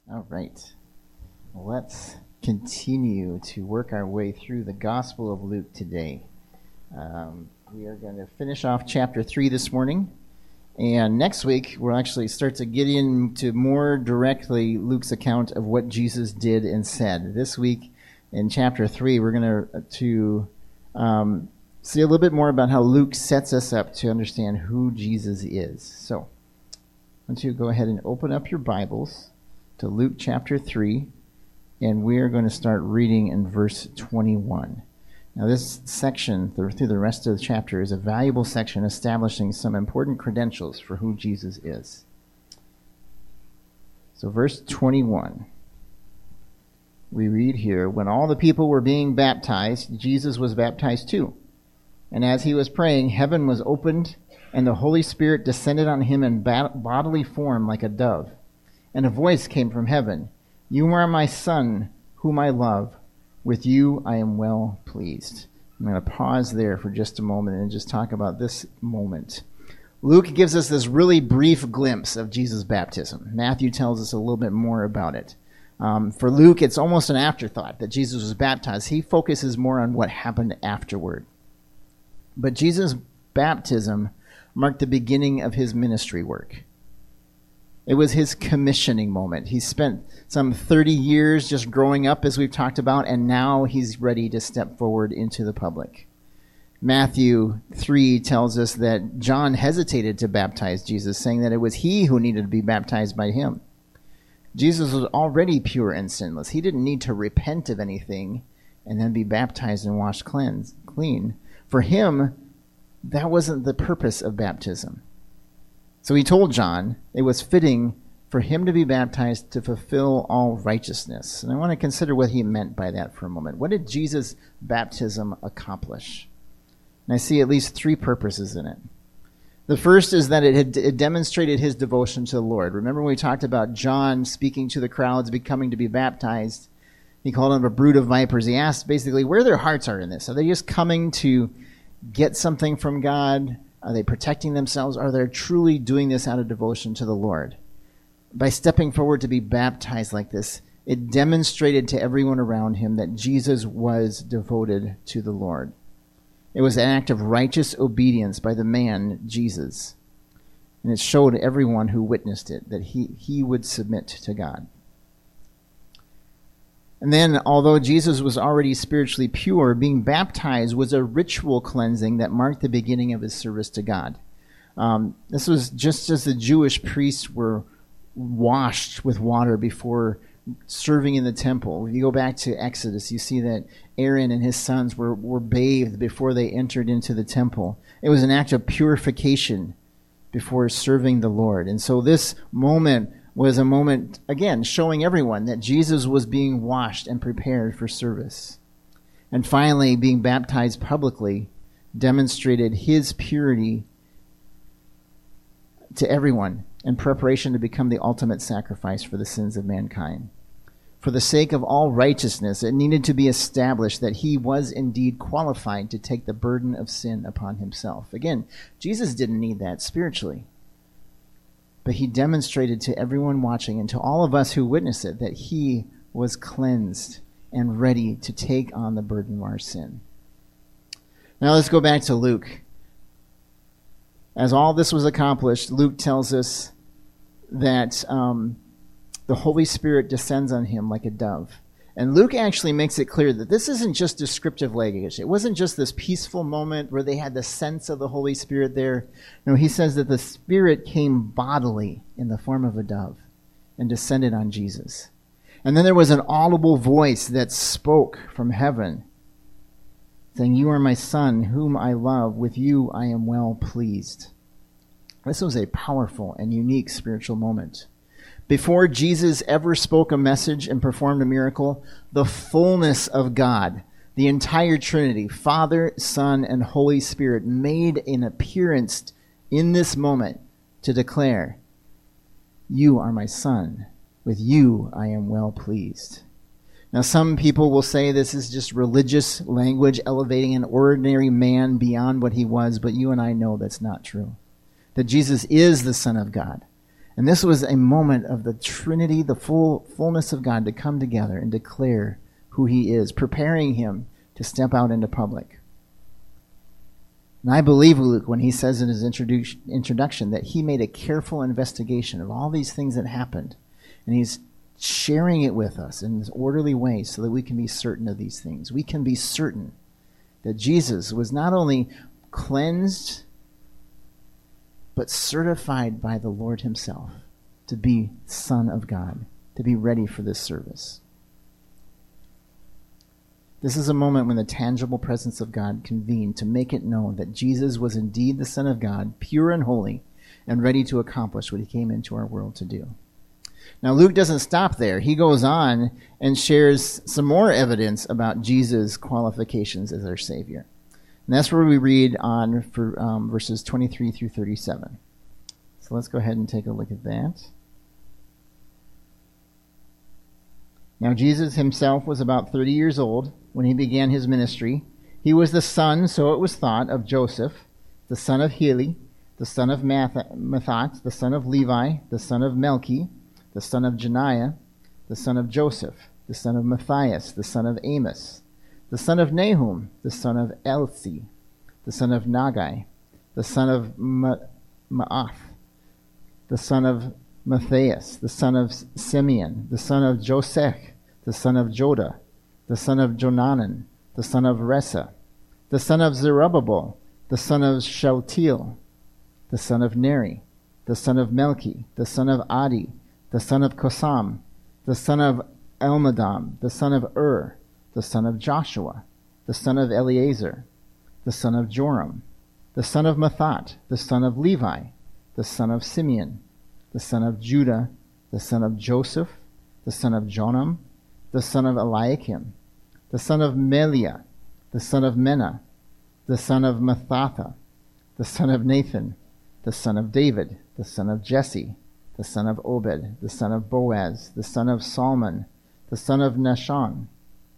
All right. Let's continue to work our way through the Gospel of Luke today. We are going to finish off chapter 3 this morning. And next week, we'll actually start to get into more directly Luke's account of what Jesus did and said. This week, in chapter 3, we're going to see a little bit more about how Luke sets us up to understand who Jesus is. So, why don't you go ahead and open up your Bibles to Luke chapter 3, and we are going to start reading in verse 21. Now, this section, through the rest of the chapter, is a valuable section establishing some important credentials for who Jesus is. So, verse 21, we read here, "When all the people were being baptized, Jesus was baptized too. And as he was praying, heaven was opened, and the Holy Spirit descended on him in bodily form like a dove. And a voice came from heaven, 'You are my Son, whom I love. With you I am well pleased.'" I'm going to pause there for just a moment and just talk about this moment. Luke gives us this really brief glimpse of Jesus' baptism. Matthew tells us a little bit more about it. For Luke, it's almost an afterthought that Jesus was baptized. He focuses more on what happened afterward. But Jesus' baptism marked the beginning of his ministry work. It was his commissioning moment. He spent some 30 years just growing up, as we've talked about, and now he's ready to step forward into the public. Matthew 3 tells us that John hesitated to baptize Jesus, saying that it was he who needed to be baptized by him. Jesus was already pure and sinless. He didn't need to repent of anything and then be baptized and washed clean. For him, that wasn't the purpose of baptism. So he told John it was fitting for him to be baptized to fulfill all righteousness. And I want to consider what he meant by that for a moment. What did Jesus' baptism accomplish? And I see at least 3 purposes in it. The first is that it demonstrated his devotion to the Lord. Remember when we talked about John speaking to the crowds, becoming to be baptized? He called them a brood of vipers. He asked basically where their hearts are in this. Are they just coming to get something from God? Are they protecting themselves? Are they truly doing this out of devotion to the Lord? By stepping forward to be baptized like this, it demonstrated to everyone around him that Jesus was devoted to the Lord. It was an act of righteous obedience by the man, Jesus. And it showed everyone who witnessed it that he would submit to God. And then, although Jesus was already spiritually pure, being baptized was a ritual cleansing that marked the beginning of his service to God. This was just as the Jewish priests were washed with water before serving in the temple. If you go back to Exodus, you see that Aaron and his sons were bathed before they entered into the temple. It was an act of purification before serving the Lord. And so this moment was a moment, again, showing everyone that Jesus was being washed and prepared for service. And finally, being baptized publicly demonstrated his purity to everyone in preparation to become the ultimate sacrifice for the sins of mankind. For the sake of all righteousness, it needed to be established that he was indeed qualified to take the burden of sin upon himself. Again, Jesus didn't need that spiritually. But he demonstrated to everyone watching and to all of us who witnessed it that he was cleansed and ready to take on the burden of our sin. Now let's go back to Luke. As all this was accomplished, Luke tells us that the Holy Spirit descends on him like a dove. And Luke actually makes it clear that this isn't just descriptive language. It wasn't just this peaceful moment where they had the sense of the Holy Spirit there. No, he says that the Spirit came bodily in the form of a dove and descended on Jesus. And then there was an audible voice that spoke from heaven, saying, "You are my Son, whom I love. With you I am well pleased." This was a powerful and unique spiritual moment. Before Jesus ever spoke a message and performed a miracle, the fullness of God, the entire Trinity, Father, Son, and Holy Spirit, made an appearance in this moment to declare, "You are my Son. With you I am well pleased." Now, some people will say this is just religious language elevating an ordinary man beyond what he was, but you and I know that's not true. That Jesus is the Son of God. And this was a moment of the Trinity, the fullness of God to come together and declare who he is, preparing him to step out into public. And I believe Luke when he says in his introduction that he made a careful investigation of all these things that happened. And he's sharing it with us in this orderly way so that we can be certain of these things. We can be certain that Jesus was not only cleansed, but certified by the Lord himself to be Son of God, to be ready for this service. This is a moment when the tangible presence of God convened to make it known that Jesus was indeed the Son of God, pure and holy, and ready to accomplish what he came into our world to do. Now, Luke doesn't stop there. He goes on and shares some more evidence about Jesus' qualifications as our Savior. And that's where we read on for verses 23 through 37. So let's go ahead and take a look at that. Now, Jesus himself was about 30 years old when he began his ministry. He was the son, so it was thought, of Joseph, the son of Heli, the son of Matthat, the son of Levi, the son of Melchi, the son of Janiah, the son of Joseph, the son of Matthias, the son of Amos, the son of Nahum, the son of Elsi, the son of Nagai, the son of Maath, the son of Matthias, the son of Simeon, the son of Josech, the son of Joda, the son of Jonanan, the son of Resa, the son of Zerubbabel, the son of Shealtiel, the son of Neri, the son of Melchi, the son of Adi, the son of Kosam, the son of Elmadam, the son of the son of Joshua, the son of Eleazar, the son of Joram, the son of Matthat, the son of Levi, the son of Simeon, the son of Judah, the son of Joseph, the son of Jonam, the son of Eliakim, the son of Meliah, the son of Menah, the son of Mattatha, the son of Nathan, the son of David, the son of Jesse, the son of Obed, the son of Boaz, the son of Salmon, the son of Nahashon,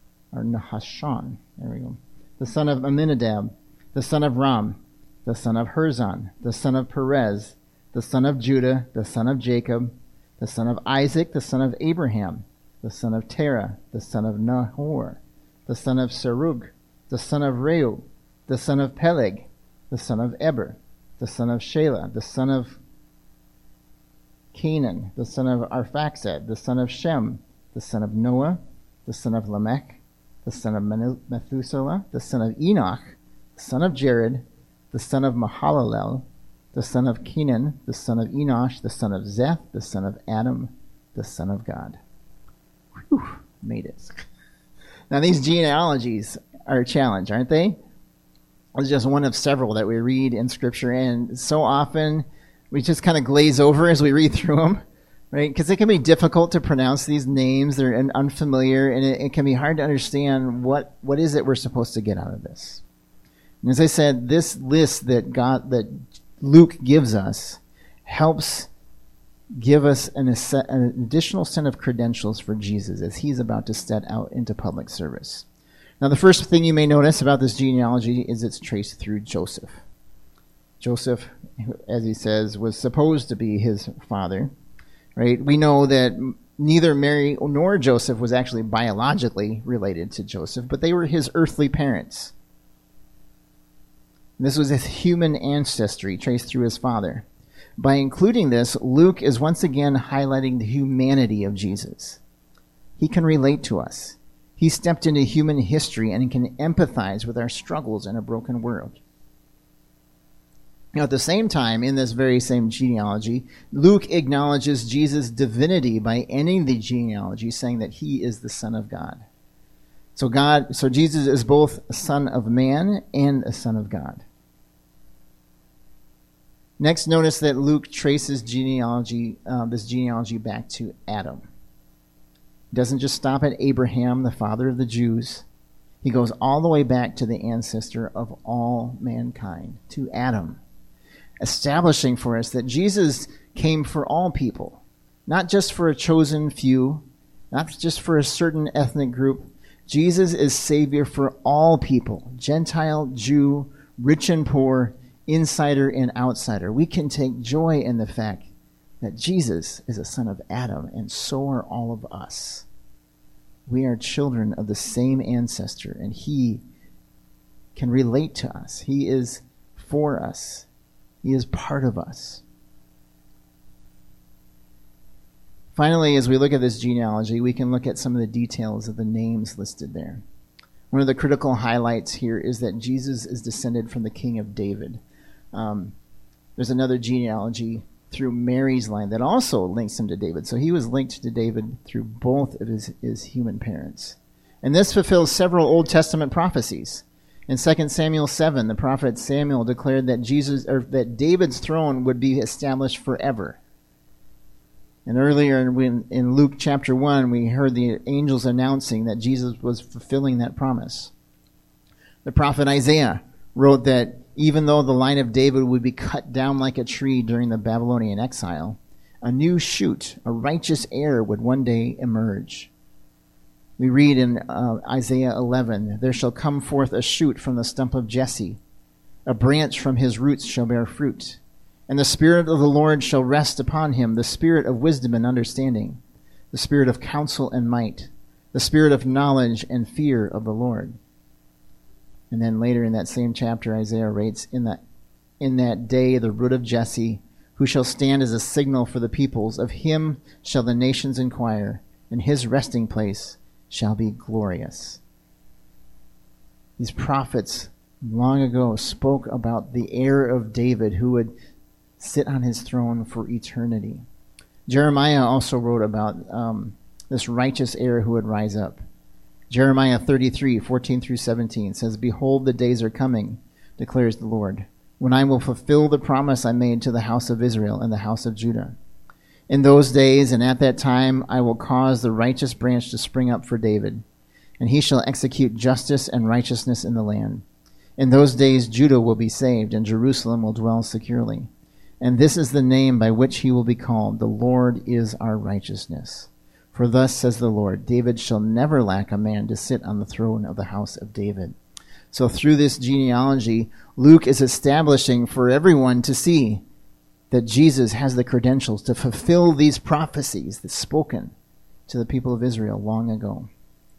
there we go, the son of Amminadab, the son of Ram, the son of Herzon, the son of Perez, the son of Judah, the son of Jacob, the son of Isaac, the son of Abraham, the son of Terah, the son of Nahor, the son of Serug, the son of Reu, the son of Peleg, the son of Eber, the son of Shelah, the son of Canaan, the son of Arphaxad, the son of Shem, the son of Noah, the son of Lamech, the son of Methuselah, the son of Enoch, the son of Jared, the son of Mahalalel, the son of Kenan, the son of Enosh, the son of Zeth, the son of Adam, the son of God. Whew, made it. Now these genealogies are a challenge, aren't they? It's just one of several that we read in Scripture, and so often we just kind of glaze over as we read through them, right? Because it can be difficult to pronounce these names. They're unfamiliar, and it can be hard to understand what is it we're supposed to get out of this. And as I said, this list that Luke gives us helps give us an additional set of credentials for Jesus as he's about to set out into public service. Now, the first thing you may notice about this genealogy is it's traced through Joseph. Joseph, as he says, was supposed to be his father, right? We know that neither Mary nor Joseph was actually biologically related to Joseph, but they were his earthly parents. This was his human ancestry traced through his father. By including this, Luke is once again highlighting the humanity of Jesus. He can relate to us. He stepped into human history and can empathize with our struggles in a broken world. Now, at the same time, in this very same genealogy, Luke acknowledges Jesus' divinity by ending the genealogy, saying that he is the Son of God. So Jesus is both a son of man and a son of God. Next, notice that Luke traces this genealogy back to Adam. He doesn't just stop at Abraham, the father of the Jews. He goes all the way back to the ancestor of all mankind, to Adam, establishing for us that Jesus came for all people, not just for a chosen few, not just for a certain ethnic group. Jesus is Savior for all people, Gentile, Jew, rich and poor, insider and outsider. We can take joy in the fact that Jesus is a son of Adam, and so are all of us. We are children of the same ancestor, and he can relate to us. He is for us. He is part of us. Finally, as we look at this genealogy, we can look at some of the details of the names listed there. One of the critical highlights here is that Jesus is descended from the king of David. There's another genealogy through Mary's line that also links him to David. So he was linked to David through both of his human parents. And this fulfills several Old Testament prophecies. In 2 Samuel 7, the prophet Samuel declared that David's throne would be established forever. And earlier in Luke chapter 1, we heard the angels announcing that Jesus was fulfilling that promise. The prophet Isaiah wrote that even though the line of David would be cut down like a tree during the Babylonian exile, a new shoot, a righteous heir, would one day emerge. We read in Isaiah 11, "There shall come forth a shoot from the stump of Jesse. A branch from his roots shall bear fruit. And the Spirit of the Lord shall rest upon him, the Spirit of wisdom and understanding, the Spirit of counsel and might, the Spirit of knowledge and fear of the Lord." And then later in that same chapter, Isaiah writes, in that day the root of Jesse, who shall stand as a signal for the peoples, of him shall the nations inquire, and his resting place shall be glorious. These prophets long ago spoke about the heir of David who would sit on his throne for eternity. Jeremiah also wrote about this righteous heir who would rise up. Jeremiah 33:14-17 says, "Behold, the days are coming, declares the Lord, when I will fulfill the promise I made to the house of Israel and the house of Judah. In those days and at that time I will cause the righteous branch to spring up for David, and he shall execute justice and righteousness in the land. In those days Judah will be saved, and Jerusalem will dwell securely. And this is the name by which he will be called, the Lord is our righteousness. For thus says the Lord, David shall never lack a man to sit on the throne of the house of David." So through this genealogy, Luke is establishing for everyone to see that Jesus has the credentials to fulfill these prophecies that's spoken to the people of Israel long ago.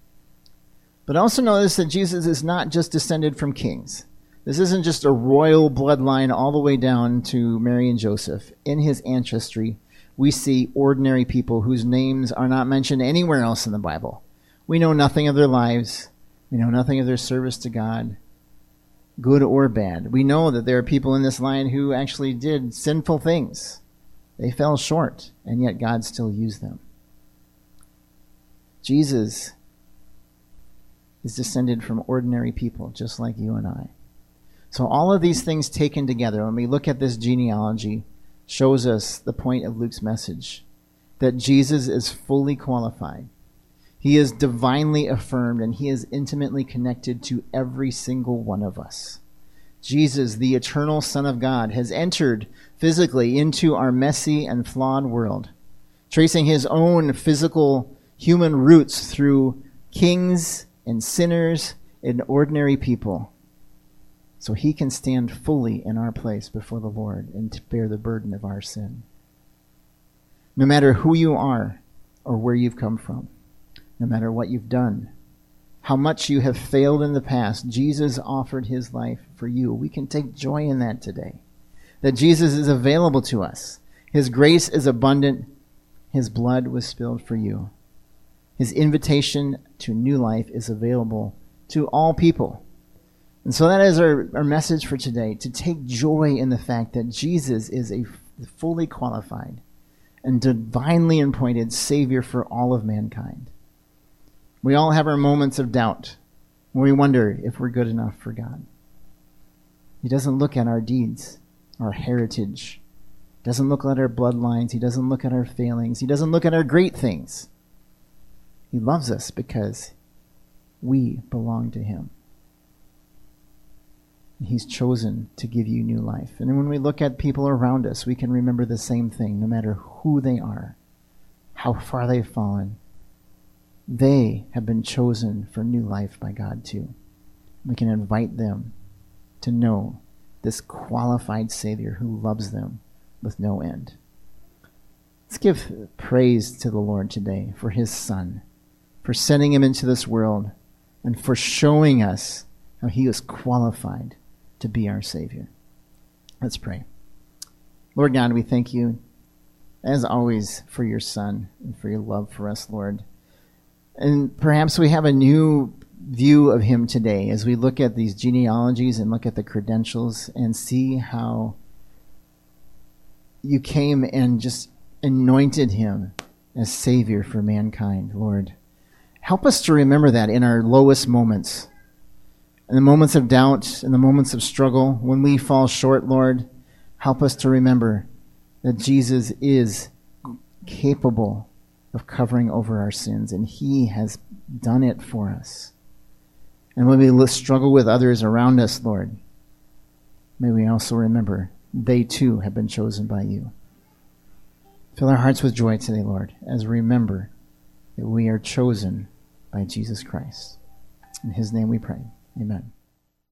But also notice that Jesus is not just descended from kings. This isn't just a royal bloodline all the way down to Mary and Joseph. In his ancestry, we see ordinary people whose names are not mentioned anywhere else in the Bible. We know nothing of their lives. We know nothing of their service to God, good or bad. We know that there are people in this line who actually did sinful things. They fell short, and yet God still used them. Jesus is descended from ordinary people, just like you and I. So all of these things taken together, when we look at this genealogy, shows us the point of Luke's message, that Jesus is fully qualified. He is divinely affirmed, and he is intimately connected to every single one of us. Jesus, the eternal Son of God, has entered physically into our messy and flawed world, tracing his own physical human roots through kings and sinners and ordinary people, so he can stand fully in our place before the Lord and to bear the burden of our sin. No matter who you are or where you've come from, no matter what you've done, how much you have failed in the past, Jesus offered his life for you. We can take joy in that today, that Jesus is available to us. His grace is abundant. His blood was spilled for you. His invitation to new life is available to all people. And so that is our message for today, to take joy in the fact that Jesus is a fully qualified and divinely appointed Savior for all of mankind. We all have our moments of doubt when we wonder if we're good enough for God. He doesn't look at our deeds, our heritage. He doesn't look at our bloodlines. He doesn't look at our failings. He doesn't look at our great things. He loves us because we belong to him. He's chosen to give you new life. And when we look at people around us, we can remember the same thing, no matter who they are, how far they've fallen. They have been chosen for new life by God too. We can invite them to know this qualified Savior who loves them with no end. Let's give praise to the Lord today for his Son, for sending him into this world, and for showing us how he was qualified to be our Savior. Let's pray. Lord God, we thank you, as always, for your Son and for your love for us, Lord. And perhaps we have a new view of him today as we look at these genealogies and look at the credentials and see how you came and just anointed him as Savior for mankind, Lord. Help us to remember that in our lowest moments, in the moments of doubt, in the moments of struggle, when we fall short, Lord. Help us to remember that Jesus is capable of covering over our sins, and he has done it for us. And when we struggle with others around us, Lord, may we also remember they too have been chosen by you. Fill our hearts with joy today, Lord, as we remember that we are chosen by Jesus Christ. In his name we pray. Amen.